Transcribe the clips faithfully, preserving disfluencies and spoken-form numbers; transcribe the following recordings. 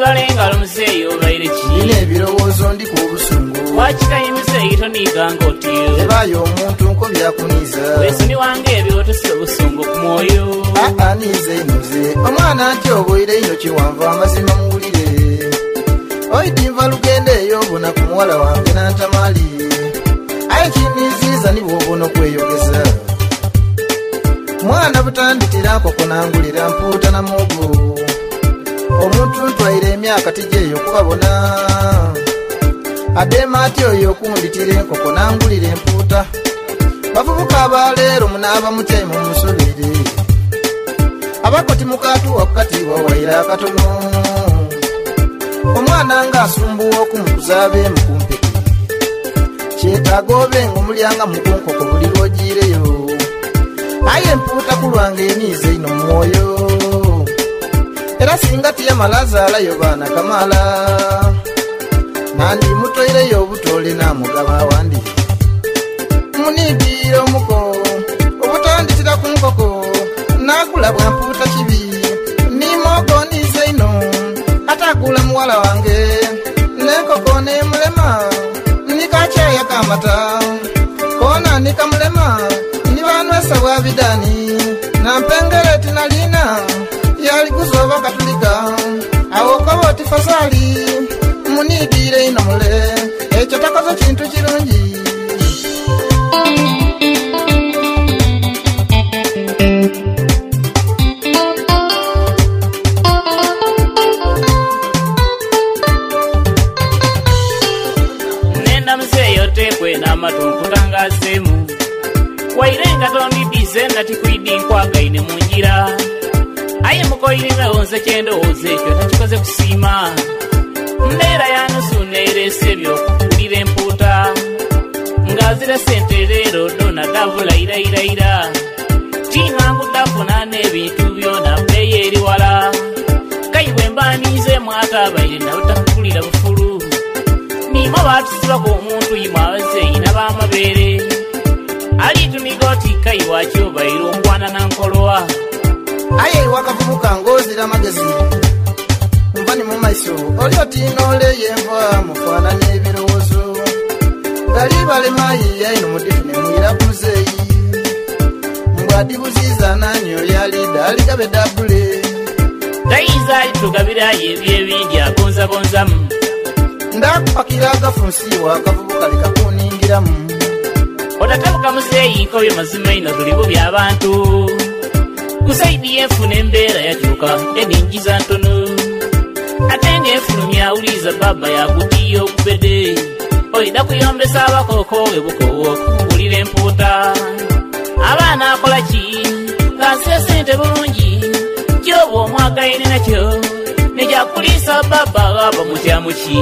balenga lumuseyo baire ki ine birowoozo ndi ku busungu wakitayi museyi toniiganga otyo ebayo omuntu nko byakuniza wesoni wange ebyotose obusungu ku mwoyo aa nize inoze omwana nti obwire ino kiwanva amazima muwulire oyitimva lugende eyo obona ku muwala wange nantamali aye kiniziza nibwobona okweyogeza mwana butanditirako kunangulira mpuuta na mugu omuntu ntwaire emyaka tijeyo kubabona adema ati oyo okunditira enkoko nangulira empuuta bavubuka abaleero munaaba mutemu musobere abakoti mukatuwa kukati wawaira akatono omwana nga asumbuwa okumukuza abeemu kumpeke kyetaaga obe ng'omulyanga mukunkoko buli lwogiireyo aye empuuta ku lwange eniize ino mwoyo era singa tiyamala azaalayo baana kamala nandi mutoireyo obutole namugaba awandi muniigiira omuko obutandikira ku nkoko nagula bwa mpuuta kibi nimoogo niize ino atagula muwala wange nenkoko nemulema nikacaya kamata kona nikamulema nibanwesa bwa bidani nampengere tinalina yali kuzoba katulika awokoba oti fasali muniigire ino mule ekyo takoze kintu kirungi nenda museyo tekwe n'amatunkutangazeemu wairenga tondidize nati kwidi nkwagaine munjira aye mukoirireho nze kyendowooza ekyo takikoze kusiima mbeera yanusu neerese ebyokukulira empuuta ng'azira sente leero dona davula irairaira tinangu dafuna n'ebintu byona bbeeyi eri wala kayiwe mbaniize mwatabaire nabutakukulira bufulu nimo batusibako omuntu yimwe abazeeyi n'abamabeere alitunigoti kayiwa kyobaire omwana nankolowa aye wakavubuka ng'ozira amagezi nva ni mu maiso oli otiinooleye enva mufaanana ebirowoozo gali balemayi aino mudifu ne mwira ku muzeeyi mbwadibuziza nani oli alida aligabe dabbule tayiza alitugabirayo ebyo ebindi agonzagonzamu ndakupakira agafunsiwa akavubuka lekakuningiramu otatabuka muzeeyi nkobyo mazima ino tuli bubi abantu kusaidi yefuna embeera yakyuka eningiza ntono ate ng'efulumya awuliza baba yakutiya okubede olida kuyombesa abakoko ebukowo okukulira empuuta abaana akola ki kanse sente bulungi kyoba omwagaine nakyo nekyakulisa baba aba mutyamu ki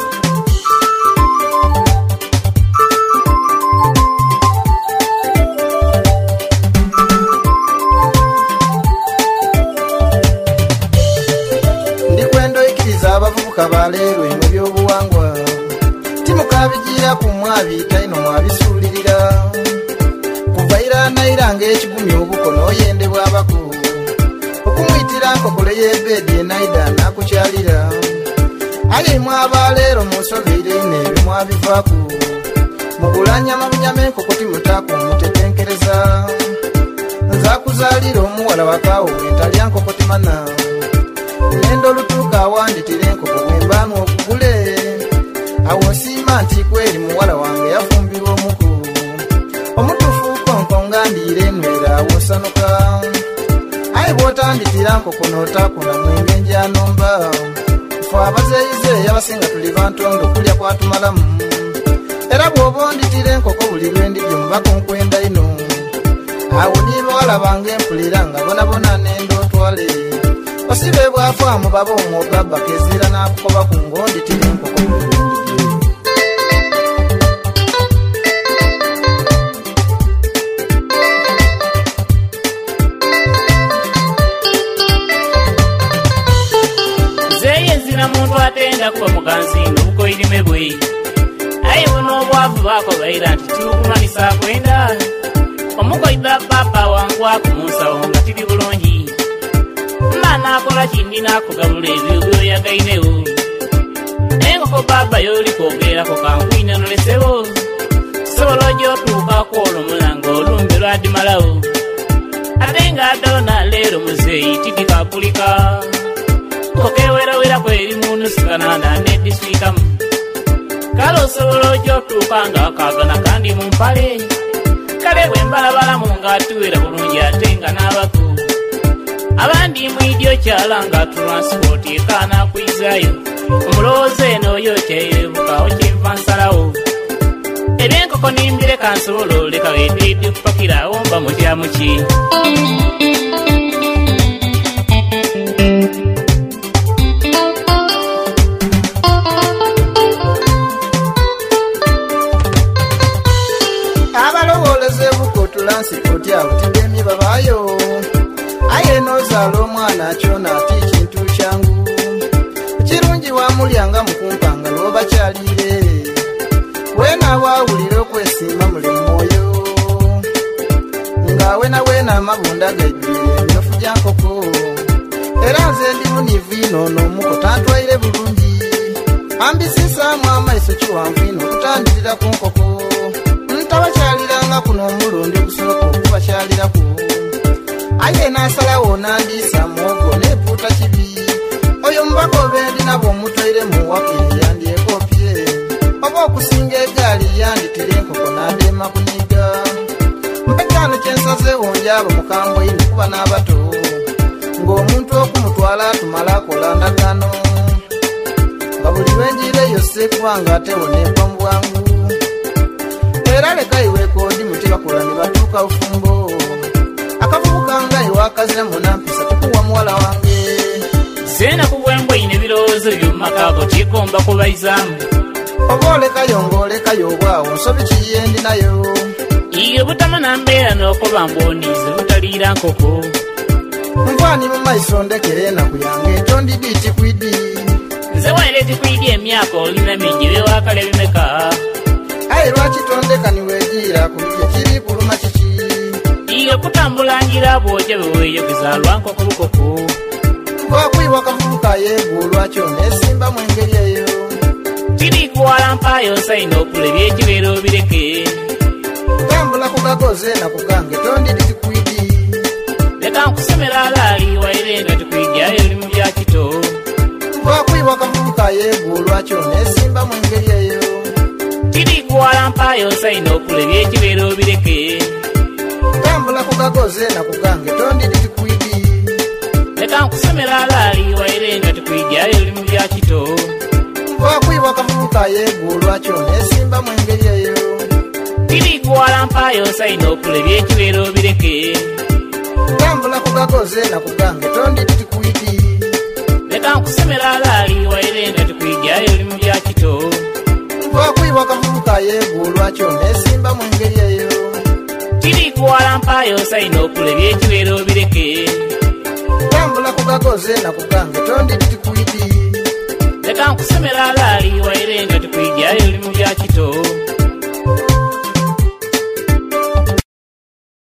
abavubuka baleero mu byobuwangwa timukabigira ku mwabita ino mwabisuulirira kuva iranaira ng'ekigumi obuko n'oyende bwabako okumuyitira nkokole y'ebeedi enaida nakukyalira aye mwabaleero musobeire ine ebyo mwabivaaku mugulanyama bunyama enkoko timutaku mutetenkereza nzakuzaalira omuwala wakaawo entalya nkoko timana nendo lutuka awanditira enkoko bwembaanu okugule awo nsiima nti kweri muwala wange yafumbirwa omuku omutufu konko ngandiira enwera awo nsanuka aye bw'otanditira nkoko n'otaakuna mwenge njanomba fe abazeeyize yabasinga tuli bantondo kulya kwatumalamu era bw'oba onditira enkoko buli lwendibye mubako nkwenda ino awo niibawala bange empulira nga bonabona nendo otwale osibe bwafaamu baba omwoga bakezira n'akukoba ku ng'onditira enkoko bulungi zeye zina muntu atenda kuba muganzi n'obukoirime bwe aye buno obwavu bakobaira nti tibukumanisa kwenda omukoiba papa wangu akumunsawo nga tiri bulungi nakola kindi nakugabula ebyo byoyagainewo enkoko baba yoli kwogerako kankwine nolesebo sobola ojotuukako olumulanga olumbe lwadimalawo ate nga adona leero muzeeyi tidikapulika okewerawerako kweri munusikanana nediswikamu kale osobola ojotuuka nga akagana kandi mumpale kale bwembalabalamu ngaatuwera bulungi ate nga n'abaku abandi mwidyo kyala nga transport ekana kwizaayo omulowooza eno oyo kyebukawo kyenva nsalawo ebyenkoko nimbire kansobola oleka weeteedde kupakirawo mba mutyamuki abalowooleze bukotulansikoti abutidemi babayo aye nozaala omwana kyona ati kintu kyangu kirungi wamulyanga mukumpanga lwoba kyalire wena waawulire okwesiima muli mwoyo nga wena wena amabunda gajwire emyofu gya nkoko era nze ndi munivu ino n'omuko tantwaire bulungi ambisisaamu amaiso kiwanvu ino okutandikira ku nkoko ntabakyaliranga kuno omulundi ogusooka okubakyaliraku aye nasalawo nandisa muogo nepuuta kibi oyo mubaka obendi nabo omutwaire muwakiri yandyekopye oba okusinga egaali yanditira enkoko nadema kunyiga mpekano kyensazeewo njaba mukambwe ine kuba n'abato ng'omuntu okumutwala atumala akola ndagano nga buli lwenjireyo sekubanga atewonekwa mu bwangu era leka iwekoodi muti bakola ne batuuka bufumbo akavubuka nga iwakazira munampisa tukuwa muwala wange zena kubwembwe ine birowoozo byomumakago tikomba kubaizaamu oba olekayo ng'olekayo obwawo nsobi kiyendi nayo iyo butama nambeera n'okoba mbonize butaliira nkoko nvaani mu maiso ndekera enaku yange tondidi tikwidi nze waire tikwidi emyaka olina mingi bewakale bimeka aye lwaki tondeka niweegiira ku bye kiri kuluma kiki iyo kutambulangira bwoja beweeyogeza lwankoko bukoko vakwibwa kavubuka yeegulwakyo nesimba mu engeri eyo kiri kuwala mpaayo sayina okulebya ekibeera obireke tambula kugagoze nakugange tondidi tikwidi leka nkusomera alaali waire nga tikwidyayo oli mu byakito vakwibwa kavubuka yeegulwakyo nesimba mu engeri eyo kiri kuwala mpaayo sayina okulebya ekibeera obireke tambula kugagoze nakugange tondidi tikwidi leka nkusomera alaali waire nga tikwidyayo oli mu byakito vakwibwa kavubuka yeegulwakyo nesimba mu engeri eyo kiri kuwala mpaayo sayina okulebya ekibeera obireke tambula kugagoze nakugange tondidi tikwidi leka nkusomera alaali waire nga tikwidyayo oli mu byakito vakwibwa kavubuka yeegulwakyo nesimba mu engeri eyo kiri kuwala mpaayo sayina okulebya ekibeera obireke tambula kugagoze nakugange tondidi tikwidi leka nkusomera alaali waire nga tikwidyayo oli mu byakito